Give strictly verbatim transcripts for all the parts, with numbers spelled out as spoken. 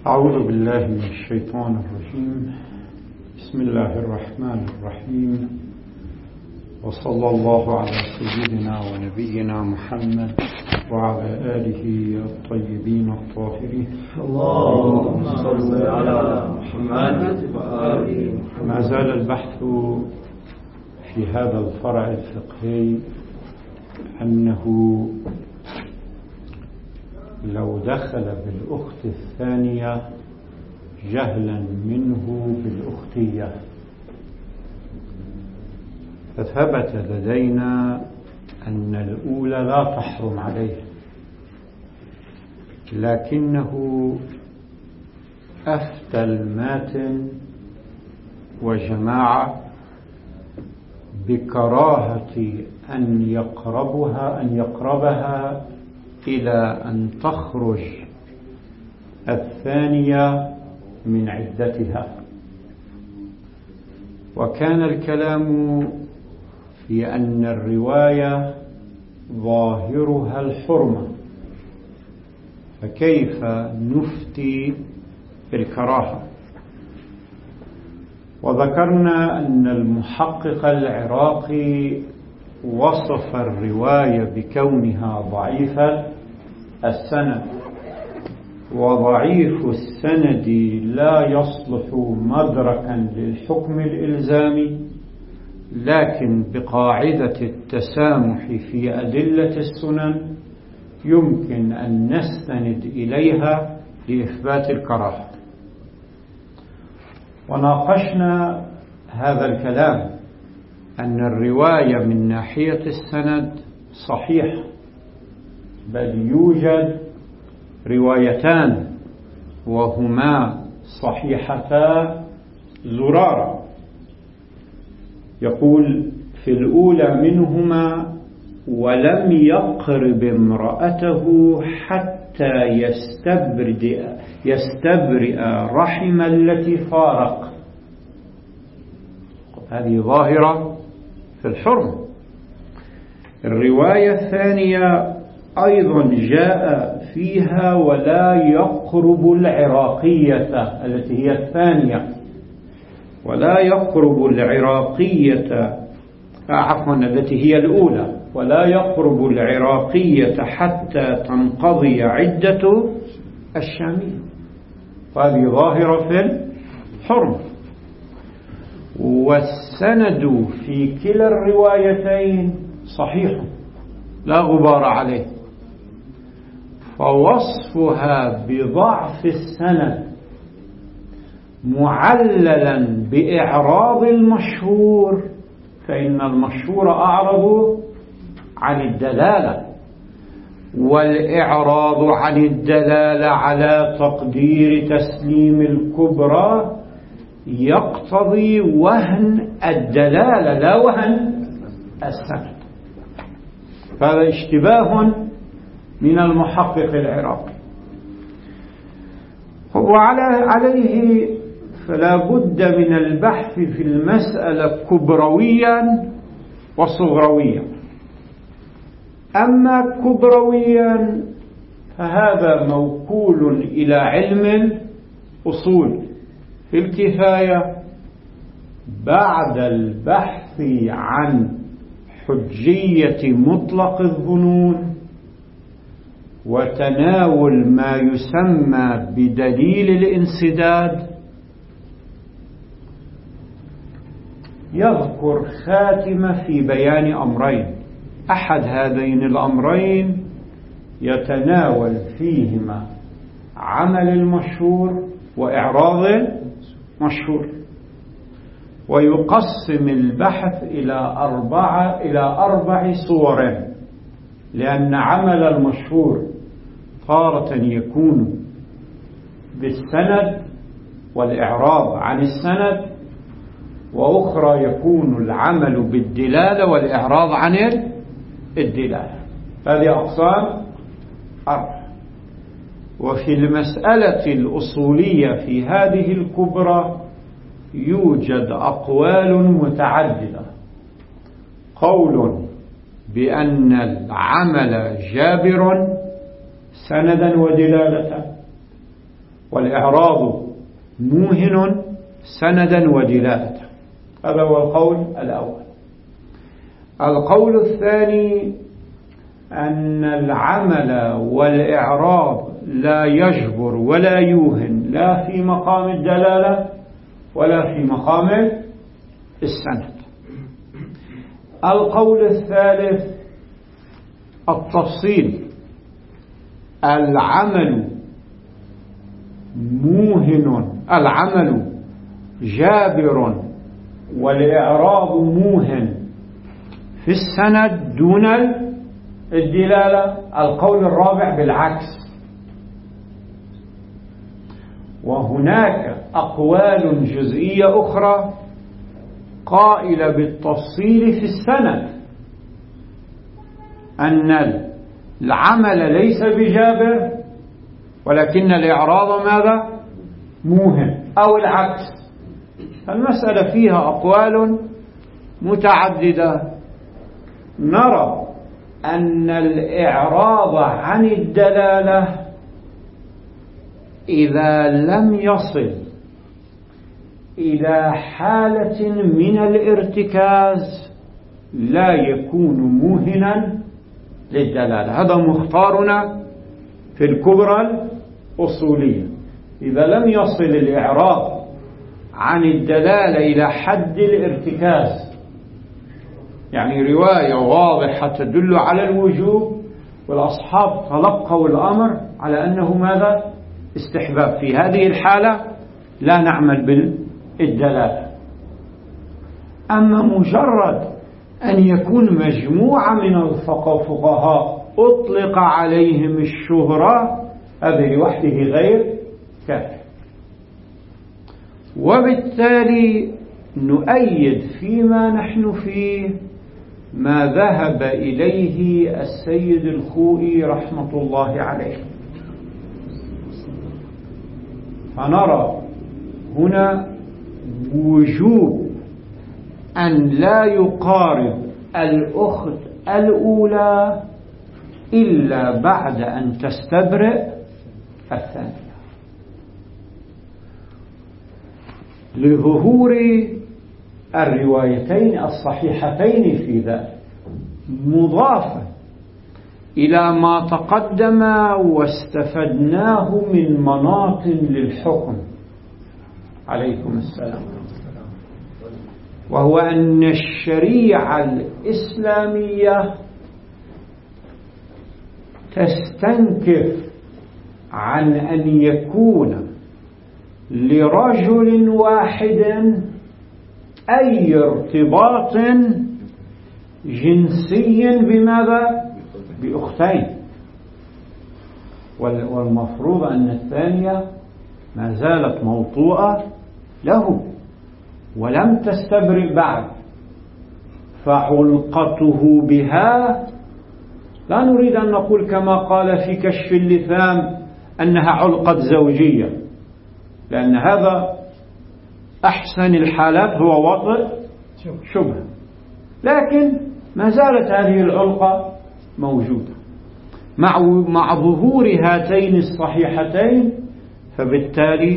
أعوذ بالله من الشيطان الرجيم. بسم الله الرحمن الرحيم، وصلى الله على سيدنا ونبينا محمد وعلى آله الطيبين الطاهرين. اللهم صل على محمد وآل محمد. ما زال البحث في هذا الفرع الفقهي أنه لو دخل بالأخت الثانية جهلا منه بالأختية، فثبت لدينا أن الأولى لا تحرم عليه، لكنه أفتى الماتن وجماعة بكراهة أن يقربها أن يقربها إلى أن تخرج الثانية من عدتها. وكان الكلام في أن الرواية ظاهرها الحرمة، فكيف نفتي في الكراهة؟ وذكرنا أن المحقق العراقي وصف الرواية بكونها ضعيفة السند، وضعيف السند لا يصلح مدركا للحكم الإلزامي، لكن بقاعدة التسامح في أدلة السنن يمكن أن نستند إليها لإثبات الكراهة. وناقشنا هذا الكلام أن الرواية من ناحية السند صحيح، بل يوجد روايتان وهما صحيحتا زرارة. يقول في الأولى منهما: ولم يقرب امرأته حتى يستبرئ يستبرئ رحم التي فارق. هذه ظاهرة في الحرم. الرواية الثانية أيضا جاء فيها: ولا يقرب العراقية، التي هي الثانية، ولا يقرب العراقية عفوا التي هي الأولى، ولا يقرب العراقية حتى تنقضي عدة الشامية. هذه ظاهرة في الحرم. والسند في كلا الروايتين صحيح لا غبار عليه، فوصفها بضعف السند معللا بإعراض المشهور، فإن المشهور أعرض عن الدلالة، والإعراض عن الدلالة على تقدير تسليم الكبرى يقتضي وهن الدلالة لا وهن السند. هذا اشتباه من المحقق العراقي. وعلى عليه فلا بد من البحث في المسألة كبرويا وصغرويا. أما كبرويا فهذا موكول إلى علم الأصول في الكفاية بعد البحث عن حجية مطلق الظنون وتناول ما يسمى بدليل الانسداد. يذكر خاتمة في بيان أمرين، أحد هذين الأمرين يتناول فيهما عمل المشهور وإعراض المشهور، ويقسم البحث إلى أربعة إلى أربع صور، لأن عمل المشهور تارة يكون بالسند والإعراض عن السند، وأخرى يكون العمل بالدلالة والإعراض عن الدلالة. هذه أقسام أربعة. وفي المسألة الأصولية في هذه الكبرى يوجد أقوال متعددة: قول بأن العمل جابر سندا ودلالة، والإعراض موهن سندا ودلالة. هذا هو القول الأول. القول الثاني أن العمل والإعراض لا يجبر ولا يوهن لا في مقام الدلالة ولا في مقام السند. القول الثالث التفصيل: العمل موهن، العمل جابر والإعراض موهن في السند دون الدلالة. القول الرابع بالعكس. وهناك أقوال جزئية أخرى قائلة بالتفصيل في السند، أن العمل ليس بجابر ولكن الإعراض ماذا؟ موهن، أو العكس. المسألة فيها أقوال متعددة. نرى أن الإعراض عن الدلالة إذا لم يصل إلى حالة من الارتكاز لا يكون موهنا للدلالة. هذا مختارنا في الكبرى الأصولية. إذا لم يصل الإعراض عن الدلالة إلى حد الارتكاز، يعني رواية واضحة تدل على الوجوب والأصحاب تلقوا الأمر على أنه ماذا؟ استحباب، في هذه الحالة لا نعمل بالدلالة. أما مجرد أن يكون مجموعة من الفقهاء أطلق عليهم الشهرة، هذا لوحده غير كافي. وبالتالي نؤيد فيما نحن فيه ما ذهب إليه السيد الخوئي رحمة الله عليه. فنرى هنا وجوب أن لا يقارب الأخت الأولى إلا بعد أن تستبرئ الثانية، لظهور الروايتين الصحيحتين في ذلك، مضافا إلى ما تقدم واستفدناه من مناط للحكم. عليكم السلام. وهو أن الشريعة الإسلامية تستنكف عن أن يكون لرجل واحد أي ارتباط جنسي بماذا؟ بأختين. والمفروض أن الثانية ما زالت موطوءة له ولم تستبرئ بعد، فعلقته بها لا نريد أن نقول كما قال في كشف اللثام أنها علقة زوجية، لأن هذا أحسن الحالات هو وطئ شبهة، لكن ما زالت هذه العلقة موجودة مع مع ظهور هاتين الصحيحتين. فبالتالي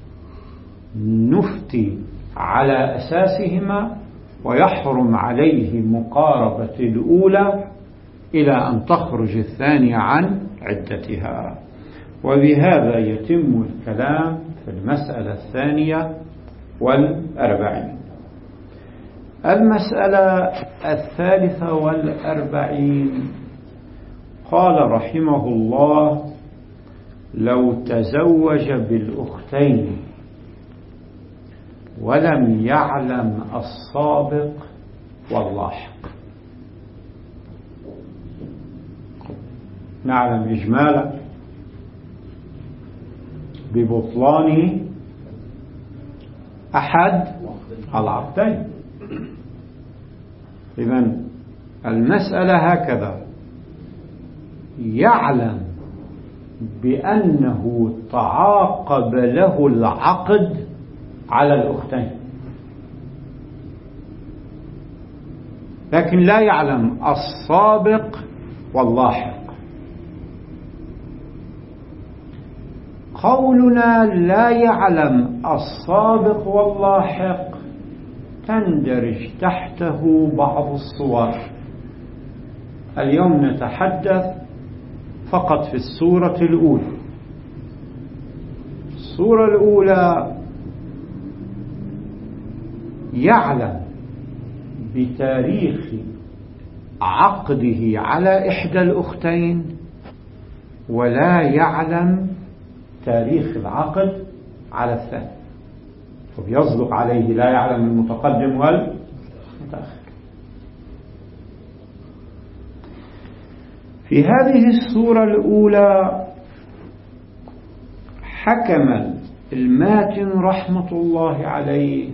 نفتي على أساسهما، ويحرم عليه مقاربة الأولى إلى أن تخرج الثانية عن عدتها. وبهذا يتم الكلام في المسألة الثانية والأربعين. المسألة الثالثة والأربعين قال رحمه الله: لو تزوج بالأختين ولم يعلم السابق واللاحق. نعلم إجمالا ببطلان أحد العقدين. إذن المسألة هكذا: يعلم بأنه تعاقب له العقد على الأختين، لكن لا يعلم السابق واللاحق. قولنا لا يعلم السابق واللاحق تندرج تحته بعض الصور. اليوم نتحدث فقط في الصورة الأولى. الصورة الأولى يعلم بتاريخ عقده على إحدى الأختين ولا يعلم تاريخ العقد على الثاني، فبيصدق عليه لا يعلم المتقدم والمتأخر. في هذه الصورة الأولى حكم الماتن رحمة الله عليه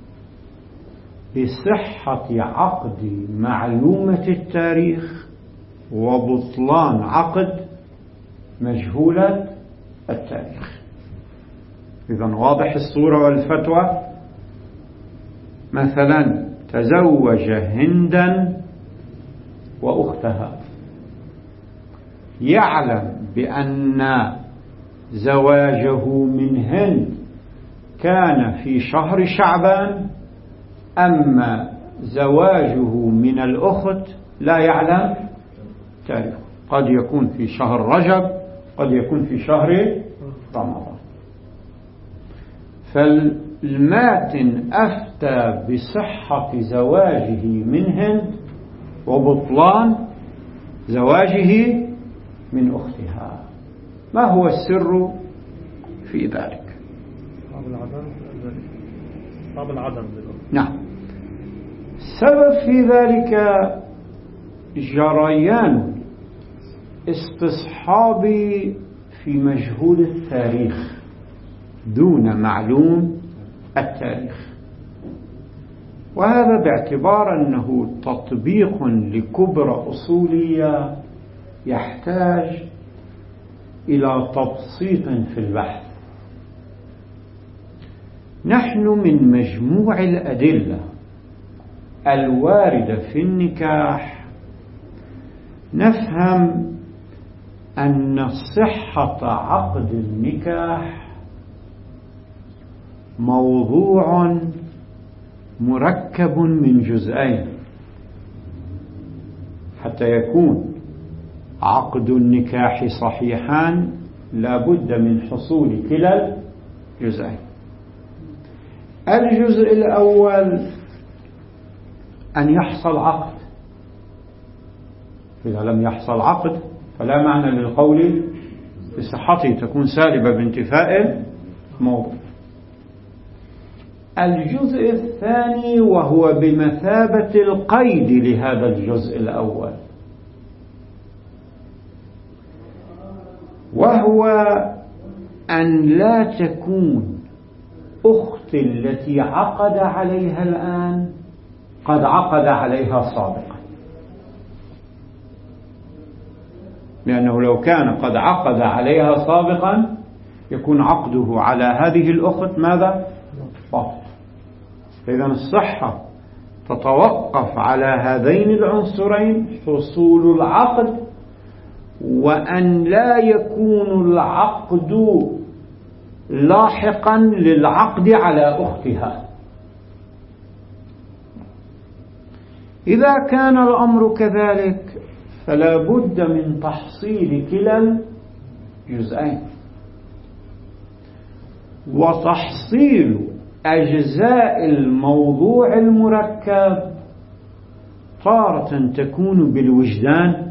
بصحة عقد معلومة التاريخ وبطلان عقد مجهولة التاريخ. إذن واضح الصورة والفتوى. مثلا تزوج هندا وأختها، يعلم بأن زواجه من هند كان في شهر شعبان، أما زواجه من الأخت لا يعلم تاريخه، قد يكون في شهر رجب، قد يكون في شهر رمضان. فالماتن أفتى بصحة زواجه من هند وبطلان زواجه من أختها. ما هو السر في ذلك؟ صعب العدم. صعب العدم. نعم. السبب في ذلك جريان استصحاب في مجهول التاريخ دون معلوم التاريخ، وهذا باعتبار أنه تطبيق لكبرى أصولية يحتاج إلى تبسيط في البحث. نحن من مجموع الأدلة الواردة في النكاح نفهم أن صحة عقد النكاح موضوع مركب من جزئين. حتى يكون عقد النكاح صحيحا لا بد من حصول كلا الجزئين. الجزء الأول أن يحصل عقد، إذا لم يحصل عقد فلا معنى للقول بصحته، تكون سالبة بانتفاء الموضوع. الجزء الثاني وهو بمثابة القيد لهذا الجزء الأول، وهو أن لا تكون أخت التي عقد عليها الآن قد عقد عليها سابقا، لأنه لو كان قد عقد عليها سابقا يكون عقده على هذه الأخت ماذا؟ باطل. فإذا الصحة تتوقف على هذين العنصرين: حصول العقد وأن لا يكون العقد لاحقا للعقد على أختها. إذا كان الأمر كذلك فلا بد من تحصيل كلا الجزئين، وتحصيل أجزاء الموضوع المركب تارة تكون بالوجدان،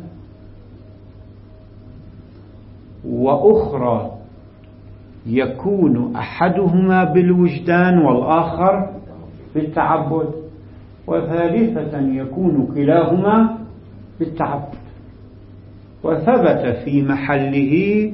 وأخرى يكون أحدهما بالوجدان والآخر بالتعبد، وثالثة يكون كلاهما بالتعبد. وثبت في محله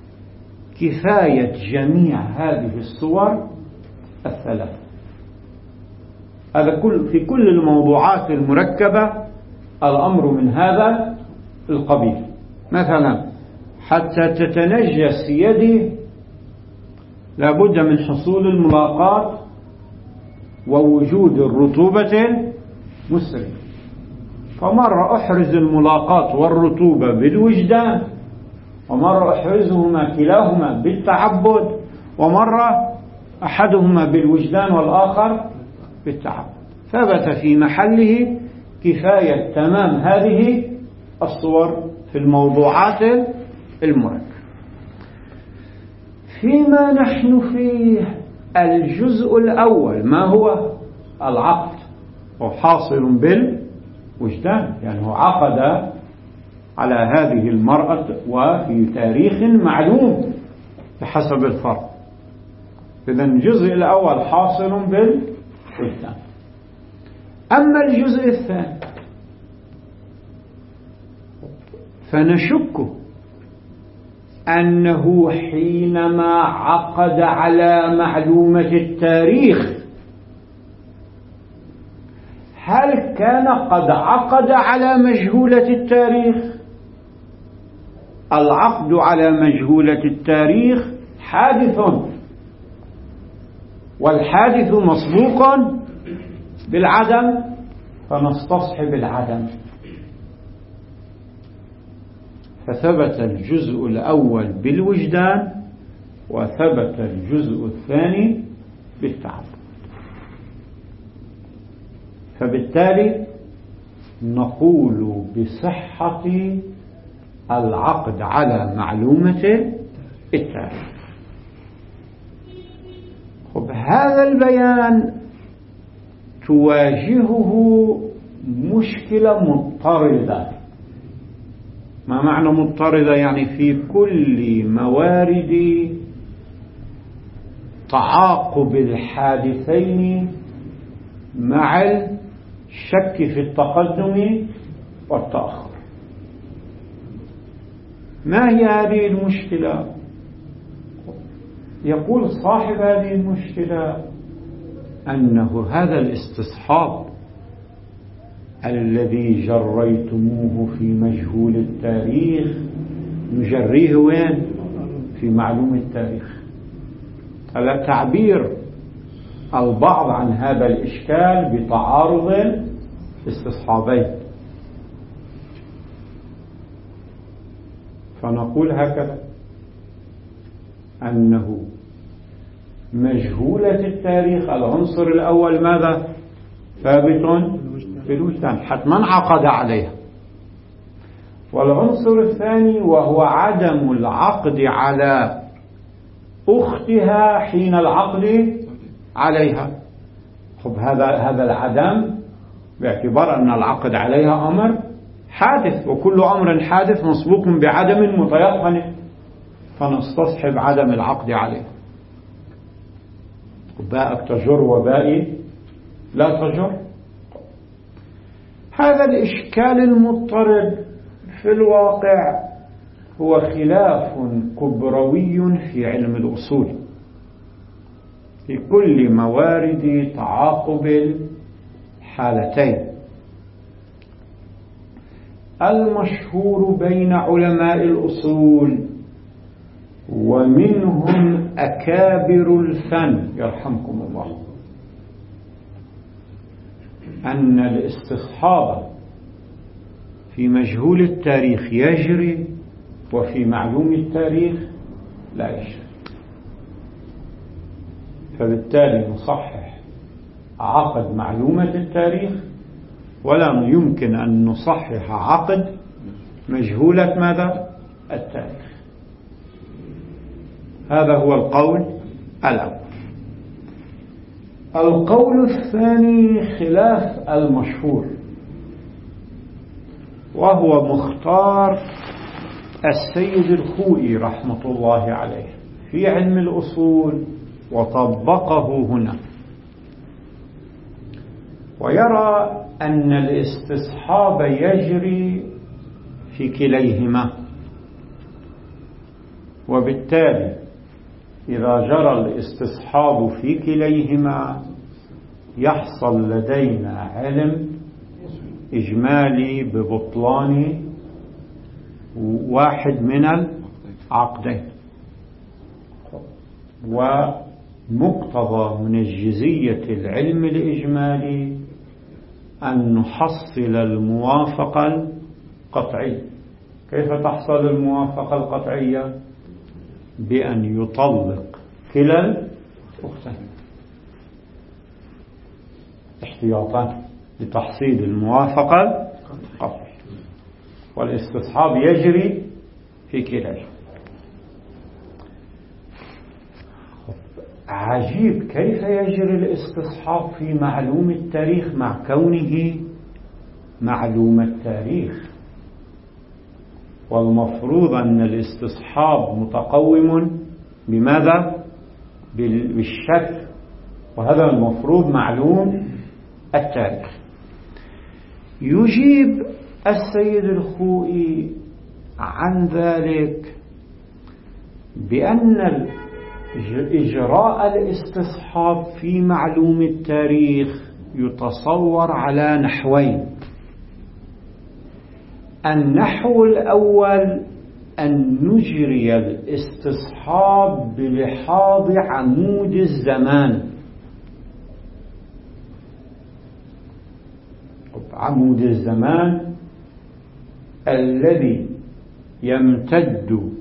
كفاية جميع هذه الصور الثلاث. هذا كل في كل الموضوعات المركبة الأمر من هذا القبيل. مثلا حتى تتنجس يدي لابد من حصول الملاقات ووجود الرطوبة المسرعة، فمرة أحرز الملاقات والرطوبة بالوجدان، ومرة أحرزهما كلاهما بالتعبد، ومرة أحدهما بالوجدان والآخر بالتعبد. ثبت في محله كفاية تمام هذه الصور في الموضوعات المركبة. فيما نحن فيه الجزء الأول ما هو العقد، وحاصل بالوجدان، يعني هو عقد على هذه المرأة وفي تاريخ معلوم بحسب الفرق. إذن الجزء الأول حاصل بالوجدان. أما الجزء الثاني فنشك أنه حينما عقد على معلومة التاريخ هل كان قد عقد على مجهولة التاريخ؟ العقد على مجهولة التاريخ حادث، والحادث مسبوق بالعدم، فنستصحب العدم. فثبت الجزء الأول بالوجدان، وثبت الجزء الثاني بالتعبد. فبالتالي نقول بصحة العقد على معلومة التاريخ. خب هذا البيان تواجهه مشكلة مضطردة. ما معنى مضطردة؟ يعني في كل موارد تعاقب الحادثين مع الشك في التقدم والتأخر. ما هي هذه المشكلة؟ يقول صاحب هذه المشكلة أنه هذا الاستصحاب الذي جريتموه في مجهول التاريخ نجريه وين؟ في معلوم التاريخ. هذا تعبير البعض عن هذا الإشكال بتعارض استصحابين. فنقول هكذا أنه مجهولة التاريخ العنصر الأول ماذا؟ ثابت في الوجدان، حتما عقد عليها. والعنصر الثاني وهو عدم العقد على أختها حين العقد عليها. خب هذا هذا العدم باعتبار أن العقد عليها أمر حادث، وكل أمر حادث مسبوق بعدم متيقن، فنستصحب عدم العقد عليها. باءك تجر وبائي لا تجر. هذا الإشكال المضطرد في الواقع هو خلاف كبروي في علم الأصول في كل موارد تعاقب الحالتين. المشهور بين علماء الأصول ومنهم أكابر الفن يرحمكم الله أن الاستصحاب في مجهول التاريخ يجري وفي معلوم التاريخ لا يجري. فبالتالي نصحح عقد معلومة التاريخ، ولا يمكن أن نصحح عقد مجهولة ماذا؟ التاريخ. هذا هو القول الأول. القول الثاني خلاف المشهور، وهو مختار السيد الخوئي رحمة الله عليه في علم الأصول، وطبقه هنا، ويرى أن الاستصحاب يجري في كليهما، وبالتالي إذا جرى الاستصحاب في كليهما يحصل لدينا علم إجمالي ببطلان واحد من العقدين. ومقتضى من الجزية العلم الإجمالي أن نحصل الموافقة القطعية، كيف تحصل الموافقة القطعية؟ بأن يطلق كلا الأختين احتياطا لتحصيل الموافقة القطعية، والاستصحاب يجري في كليهما. عجيب كيف يجري الاستصحاب في معلوم التاريخ مع كونه معلوم التاريخ، والمفروض أن الاستصحاب متقوم بماذا؟ بالشك، وهذا المفروض معلوم التاريخ. يجيب السيد الخوئي عن ذلك بأن إجراء الاستصحاب في معلوم التاريخ يتصور على نحوين. النحو الأول أن نجري الاستصحاب بلحاظ عمود الزمان. عمود الزمان الذي يمتد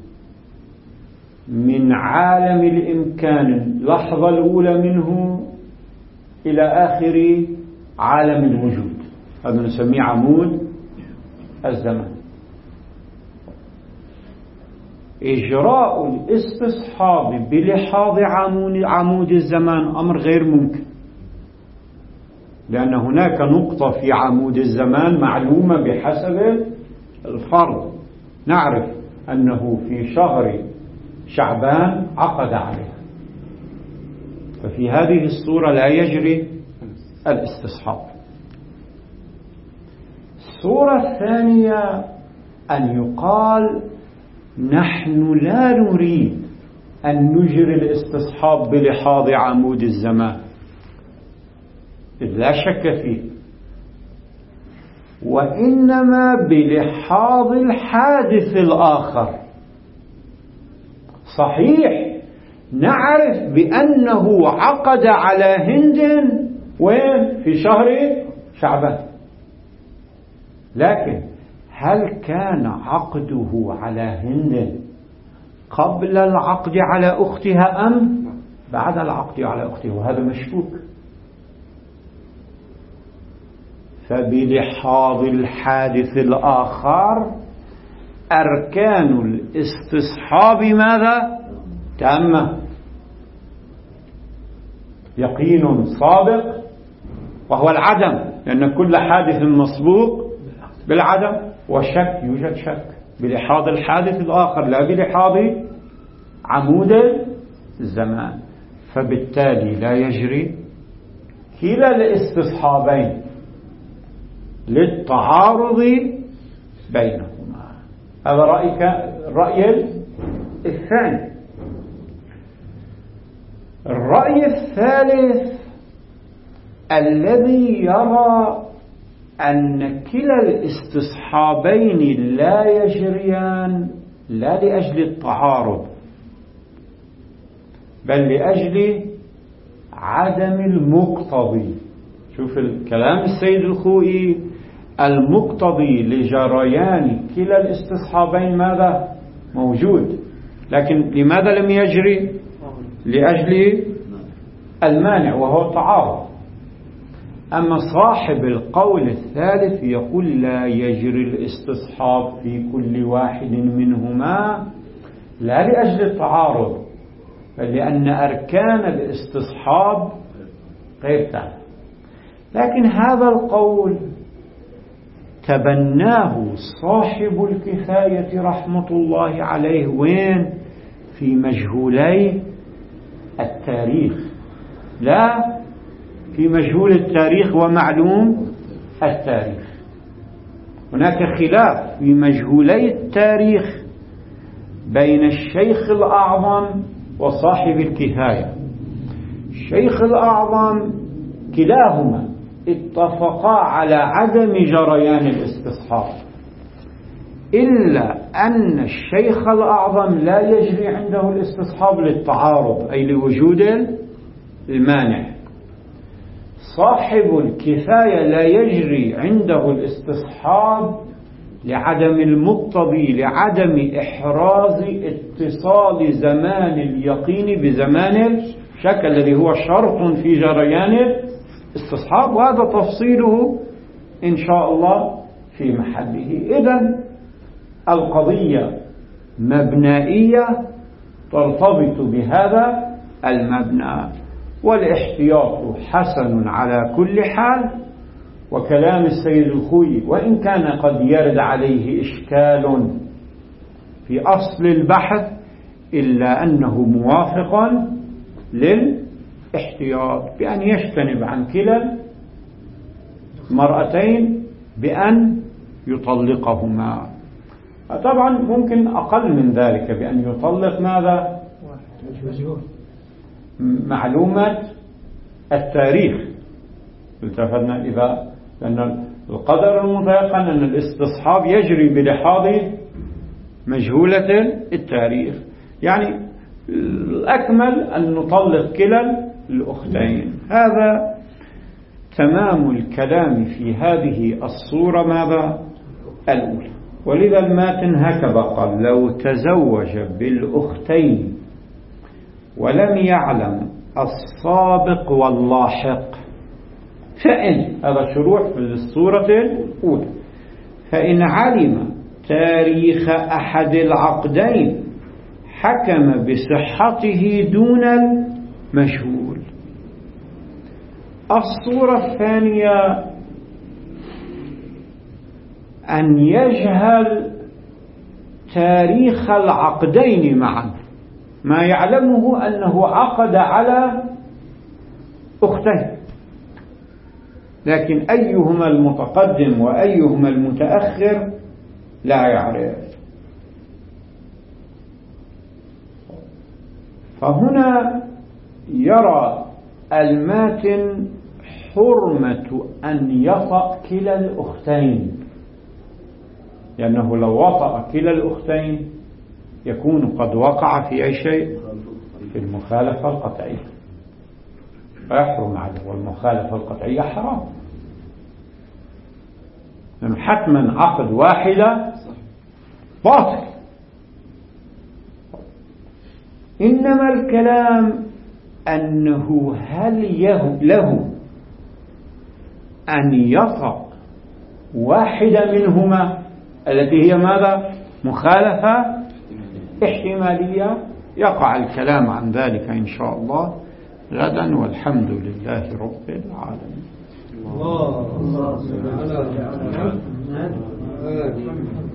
من عالم الإمكان اللحظة الأولى منه إلى آخر عالم الوجود، هذا نسميه عمود الزمان. إجراء الاستصحاب بلحاظ عمود الزمان أمر غير ممكن، لأن هناك نقطة في عمود الزمان معلومة بحسب الفرض، نعرف أنه في شهر شعبان عقد عليها، ففي هذه الصورة لا يجري الاستصحاب. الصورة الثانية أن يقال نحن لا نريد أن نجري الاستصحاب بلحاظ عمود الزمان، إذ لا شك فيه، وإنما بلحاظ الحادث الآخر. صحيح نعرف بأنه عقد على هند وين؟ في شهر شعبان، لكن هل كان عقده على هند قبل العقد على أختها أم بعد العقد على أختها؟ وهذا مشكوك. فبلحاظ الحادث الآخر أركان الاستصحاب ماذا؟ تامة، يقين صادق وهو العدم، لأن كل حادث مسبوق بالعدم، وشك يوجد شك بلحاظ الحادث الآخر لا بلحاظ عمود الزمان. فبالتالي لا يجري كلا الاستصحابين للتعارض بينهما. هذا رأيك الرأي الثاني. الرأي الثالث الذي يرى أن كلا الاستصحابين لا يجريان لا لأجل التعارض بل لأجل عدم المقتضي. شوف الكلام السيد الخوئي، المقتضي لجريان كلا الاستصحابين ماذا؟ موجود، لكن لماذا لم يجري؟ لأجل المانع وهو التعارض. أما صاحب القول الثالث يقول لا يجري الاستصحاب في كل واحد منهما لا لأجل التعارض بل لأن أركان الاستصحاب غير تامة. لكن هذا القول تبناه صاحب الكفاية رحمة الله عليه وين؟ في مجهولي التاريخ، لا في مجهول التاريخ ومعلوم التاريخ. هناك خلاف في مجهولي التاريخ بين الشيخ الأعظم وصاحب الكفاية. الشيخ الأعظم كلاهما اتفقا على عدم جريان الاستصحاب، إلا أن الشيخ الأعظم لا يجري عنده الاستصحاب للتعارض أي لوجود المانع. صاحب الكفاية لا يجري عنده الاستصحاب لعدم المقتضي، لعدم إحراز اتصال زمان اليقين بزمان الشك الذي هو شرط في جريان الاستصحاب، وهذا تفصيله إن شاء الله في محله. إذن القضية مبنائية ترتبط بهذا المبنى، والاحتياط حسن على كل حال. وكلام السيد الخوئي وإن كان قد يرد عليه إشكال في أصل البحث إلا أنه موافق للاحتياط بأن يجتنب عن كلا المرأتين بأن يطلقهما. طبعا ممكن أقل من ذلك بأن يطلق ماذا؟ معلومة التاريخ. التفدنا إذا لأن القدر المتيقن أن الاستصحاب يجري بلحاظ مجهولة التاريخ، يعني الأكمل أن نطلق كلا الأختين. هذا تمام الكلام في هذه الصورة ماذا؟ الأولى. ولذا الماتن هكذا قال: لو تزوج بالأختين ولم يعلم السابق واللاحق فإن، هذا شروع في الصورة الأولى، فإن علم تاريخ أحد العقدين حكم بصحته دون المجهول. الصورة الثانية أن يجهل تاريخ العقدين معا، ما يعلمه أنه عقد على أختين، لكن أيهما المتقدم وأيهما المتأخر لا يعرف. فهنا يرى الماتن حرمة أن يطأ كلا الأختين، لأنه لو وطأ كلا الأختين يكون قد وقع في أي شيء؟ في المخالفة القطعية، فيحرم عليه، والمخالفة القطعية حرام، لأنه حتما عقد واحدة باطل. إنما الكلام أنه هل له أن يطأ واحدة منهما التي هي ماذا؟ مخالفة احتمالية. يقع الكلام عن ذلك إن شاء الله غدا، والحمد لله رب العالمين. الله